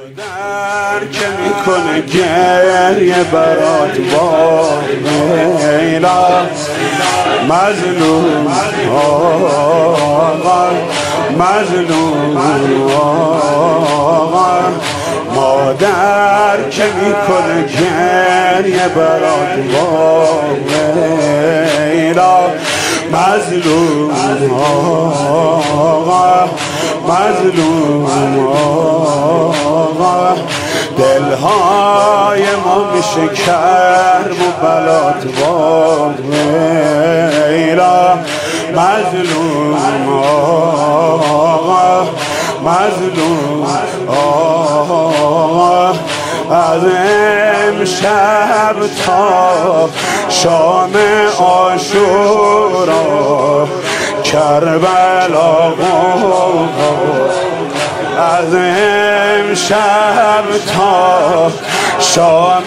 در که میکنه گریه برات وایلا مظلوم آقا مظلوم آقا مادر که میکنه گریه برات وایلا مظلوم آقا مظلوم آقا دلهای ما میشه کرم و بلات ویلا مظلوم آقا مظلوم آقا از امشب تا شام عاشورا کربلا از امشب تا شام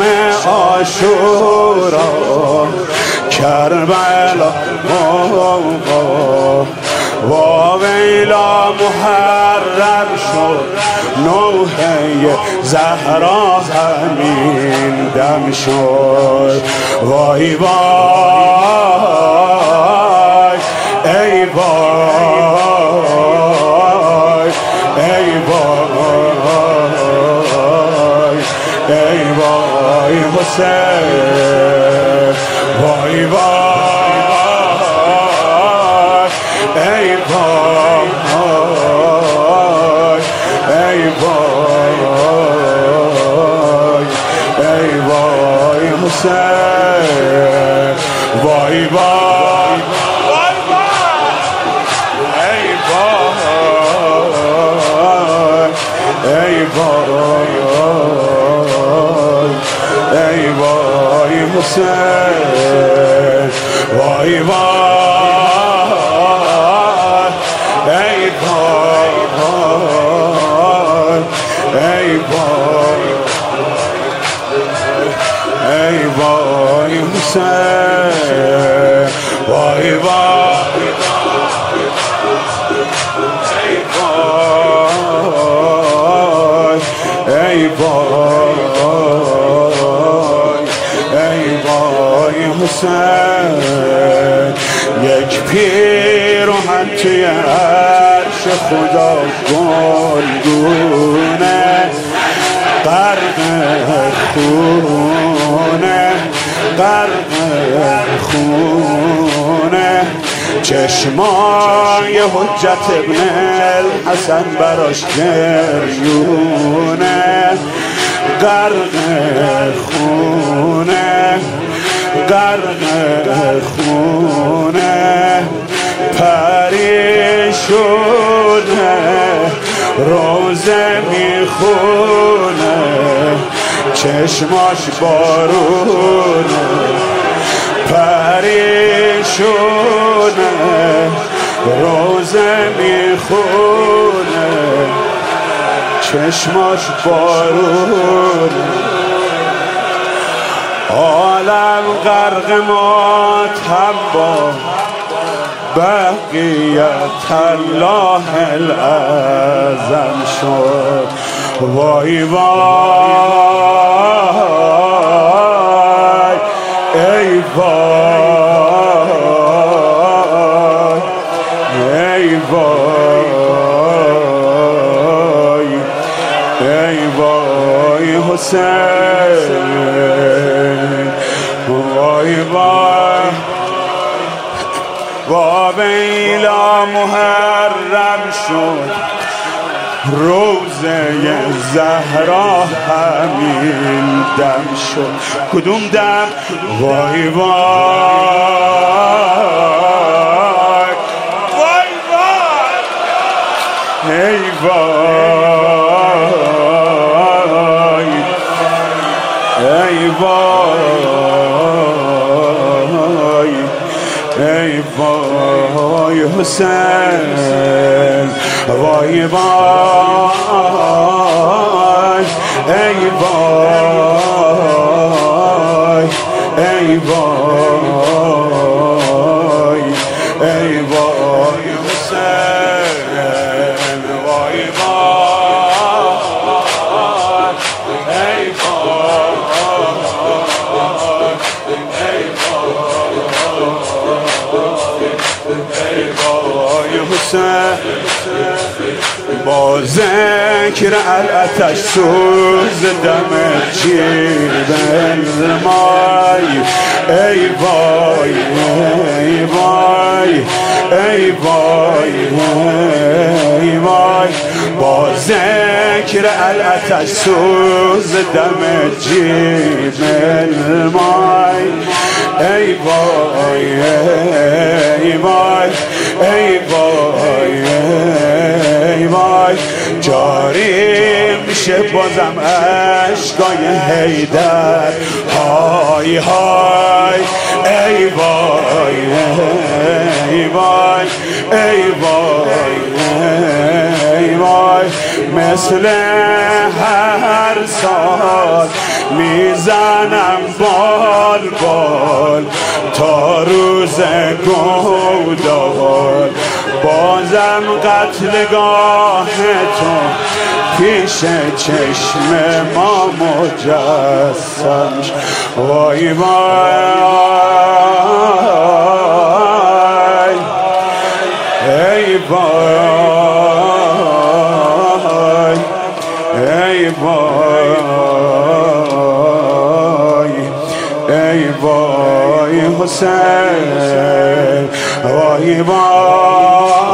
عاشورا کربلا واویلا محرم شد نوحه زهرا همین دم شد وای وای ای وای ای وای ای وای حسین وای وای ای وای ای وای ای وای حسین وای وای ای وای ای وای ای وای حسین وای وای ای وای ای وای ای وای حسین وای وای ای وای ای وای حسین یک پیراهن توی عرش خدا گلگونه غرق خونه غرق خونه چشمای حجت ابن الحسن براش گریونه غرق خونه غرق خونه پریشونه روزه میخونه چشماش بارونه پریشونه روزه میخونه چشماش بارونه عالم غرق ماتم با بقیت الله الاعظم شد وای وای ای وای ای وای ای وای حسین وای وای واویلا محرم شد روزه زهرا همین دم شد کدوم دم وای وای وای وای ای وای ای وای ای وای حسین وای وای ای وای ای وای ای وای حسین وای وای ذکر الاتش سوز دم جیب المای ای وای ای وای ای وای ای وای با ذکر الاتش سوز دم جیب المای ای وای ای وای ای وای ای وای جاری میشه بازم اشکای حیدر های های ای وای ای وای ای وای ای وای مثل هر سال میزنم بال بال تا روز گودال بازم قتلگاه تو پیش چشم ما مجسم وای وای ای وای ای وای ای وای حسین وای وای